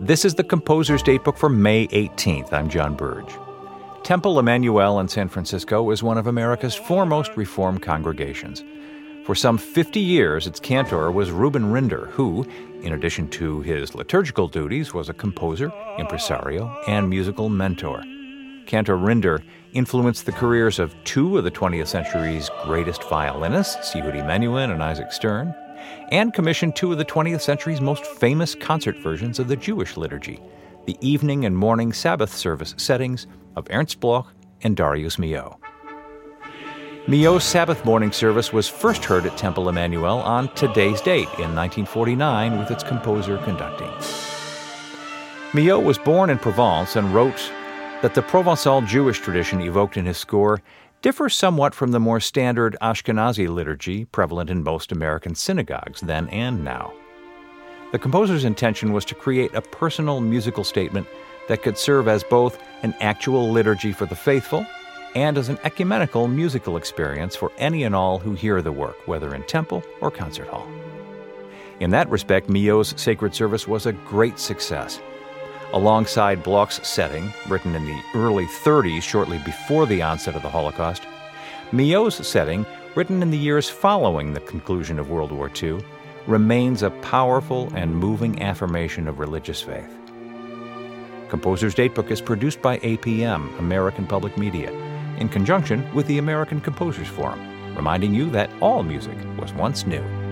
This is the Composer's Datebook for May 18th. I'm John Burge. Temple Emmanuel in San Francisco is one of America's foremost Reformed congregations. For some 50 years, its cantor was Reuben Rinder, who, in addition to his liturgical duties, was a composer, impresario, and musical mentor. Cantor Rinder influenced the careers of two of the 20th century's greatest violinists, Yehudi Menuhin and Isaac Stern, and commissioned two of the 20th century's most famous concert versions of the Jewish liturgy, the evening and morning Sabbath service settings of Ernst Bloch and Darius Milhaud. Milhaud's Sabbath morning service was first heard at Temple Emmanuel on today's date in 1949 with its composer conducting. Milhaud was born in Provence and wrote that the Provençal Jewish tradition evoked in his score differs somewhat from the more standard Ashkenazi liturgy prevalent in most American synagogues then and now. The composer's intention was to create a personal musical statement that could serve as both an actual liturgy for the faithful and as an ecumenical musical experience for any and all who hear the work, whether in temple or concert hall. In that respect, Milhaud's sacred service was a great success. Alongside Bloch's setting, written in the early 30s, shortly before the onset of the Holocaust, Milhaud's setting, written in the years following the conclusion of World War II, remains a powerful and moving affirmation of religious faith. Composer's Datebook is produced by APM, American Public Media, in conjunction with the American Composers Forum, reminding you that all music was once new.